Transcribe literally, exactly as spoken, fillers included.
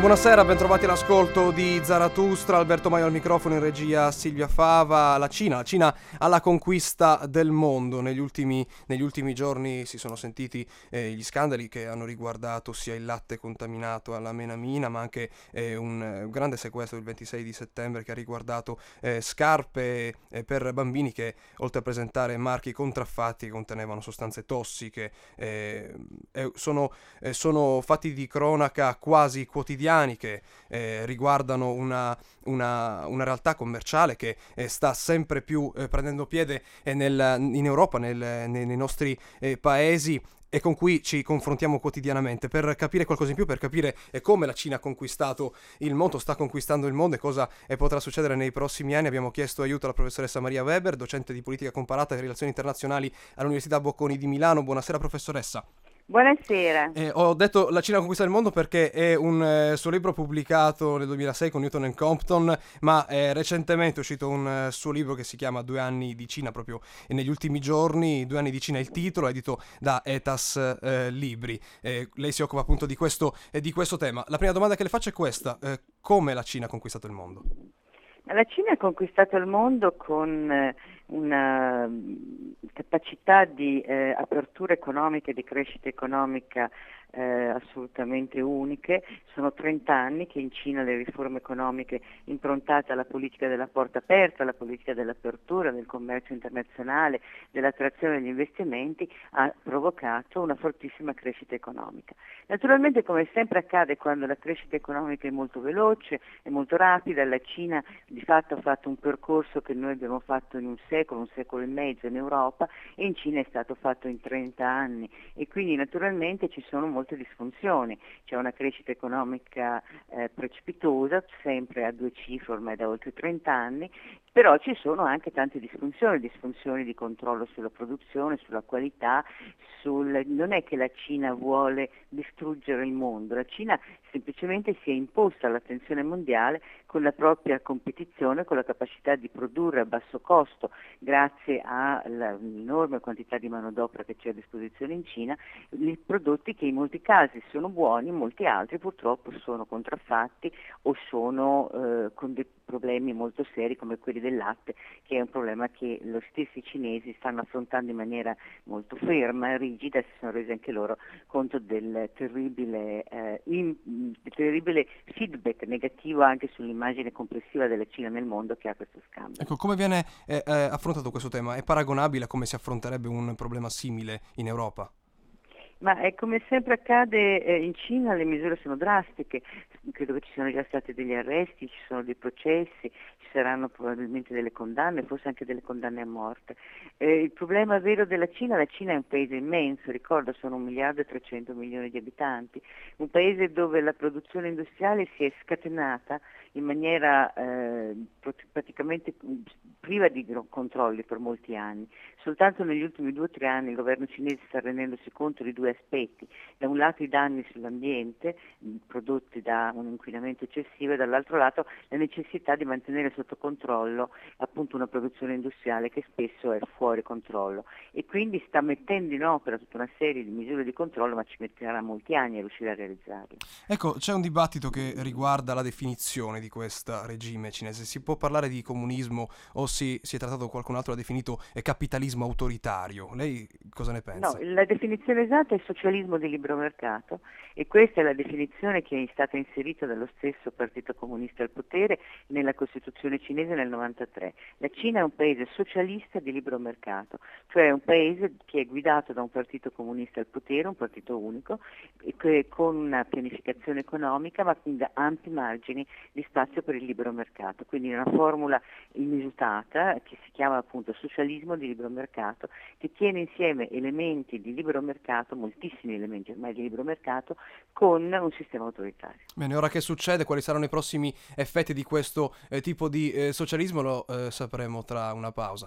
Buonasera, bentrovati all'ascolto di Zarathustra, Alberto Maio al microfono, in regia Silvia Fava. La Cina, la Cina alla conquista del mondo. Negli ultimi, negli ultimi giorni si sono sentiti eh, gli scandali che hanno riguardato sia il latte contaminato alla menamina, ma anche eh, un, un grande sequestro il ventisei di settembre che ha riguardato eh, scarpe eh, per bambini che, oltre a presentare marchi contraffatti che contenevano sostanze tossiche, eh, eh, sono, eh, sono fatti di cronaca quasi quotidiani che eh, riguardano una, una, una realtà commerciale che eh, sta sempre più eh, prendendo piede eh, nel, in Europa, nel, nei, nei nostri eh, paesi, e con cui ci confrontiamo quotidianamente. Per capire qualcosa in più, per capire eh, come la Cina ha conquistato il mondo, sta conquistando il mondo e cosa eh, potrà succedere nei prossimi anni, abbiamo chiesto aiuto alla professoressa Maria Weber, docente di politica comparata e relazioni internazionali all'Università Bocconi di Milano. Buonasera professoressa. Buonasera. Eh, ho detto La Cina conquista il mondo perché è un eh, suo libro pubblicato nel duemilasei con Newton and Compton, ma eh, recentemente è uscito un eh, suo libro che si chiama Due anni di Cina, proprio negli ultimi giorni. Due anni di Cina è il titolo, edito da Etas eh, Libri. Eh, lei si occupa appunto di questo, eh, di questo tema. La prima domanda che le faccio è questa: eh, come la Cina ha conquistato il mondo? La Cina ha conquistato il mondo con eh, una capacità di eh, apertura economica e di crescita economica eh, assolutamente uniche. Sono trenta anni che in Cina le riforme economiche improntate alla politica della porta aperta, alla politica dell'apertura, del commercio internazionale, dell'attrazione degli investimenti, ha provocato una fortissima crescita economica. Naturalmente, come sempre accade quando la crescita economica è molto veloce, è molto rapida, la Cina di fatto ha fatto un percorso che noi abbiamo fatto in un secolo, un secolo e mezzo in Europa, e in Cina è stato fatto in trenta anni, e quindi naturalmente ci sono molte disfunzioni. C'è una crescita economica eh, precipitosa, sempre a due cifre ormai da oltre trenta anni, però ci sono anche tante disfunzioni, disfunzioni di controllo sulla produzione, sulla qualità, sul... non è che la Cina vuole distruggere il mondo, la Cina semplicemente si è imposta all'attenzione mondiale con la propria competizione, con la capacità di produrre a basso costo, grazie all'enorme quantità di manodopera che c'è a disposizione in Cina, i prodotti che in molti casi sono buoni, in molti altri purtroppo sono contraffatti o sono eh, con dei problemi molto seri come quelli del latte, che è un problema che lo stessi cinesi stanno affrontando in maniera molto ferma, rigida, e si sono resi anche loro conto del terribile, eh, in, del terribile feedback negativo anche sull'immagine complessiva della Cina nel mondo che ha questo scambio. Ecco, come viene eh, eh, affrontato questo tema? È paragonabile a come si affronterebbe un problema simile in Europa? Ma è come sempre accade eh, in Cina, le misure sono drastiche, credo che ci siano già stati degli arresti, ci sono dei processi, ci saranno probabilmente delle condanne, forse anche delle condanne a morte. Eh, il problema vero della Cina, la Cina è un paese immenso, ricordo sono un miliardo e trecento milioni di abitanti, un paese dove la produzione industriale si è scatenata in maniera eh, praticamente priva di controlli per molti anni. Soltanto negli ultimi due o tre anni il governo cinese sta rendendosi conto di due aspetti: da un lato i danni sull'ambiente prodotti da un inquinamento eccessivo, e dall'altro lato la necessità di mantenere sotto controllo appunto una produzione industriale che spesso è fuori controllo, e quindi sta mettendo in opera tutta una serie di misure di controllo, ma ci metterà molti anni a riuscire a realizzarle. Ecco, c'è un dibattito che riguarda la definizione di questo regime cinese. Si può parlare di comunismo o si, si è trattato qualcun altro ha definito eh, capitalismo autoritario? Lei cosa ne pensa? No, la definizione esatta è socialismo di libero mercato, e questa è la definizione che è stata inserita dallo stesso Partito Comunista al potere nella Costituzione cinese nel novantatré. La Cina è un paese socialista di libero mercato, cioè un paese che è guidato da un Partito Comunista al potere, un partito unico, e che, con una pianificazione economica ma con ampi margini di spazio per il libero mercato, quindi una formula inusitata che si chiama appunto socialismo di libero mercato, che tiene insieme elementi di libero mercato, moltissimi elementi ormai di libero mercato, con un sistema autoritario. Bene, ora che succede, quali saranno i prossimi effetti di questo eh, tipo di eh, socialismo lo eh, sapremo tra una pausa.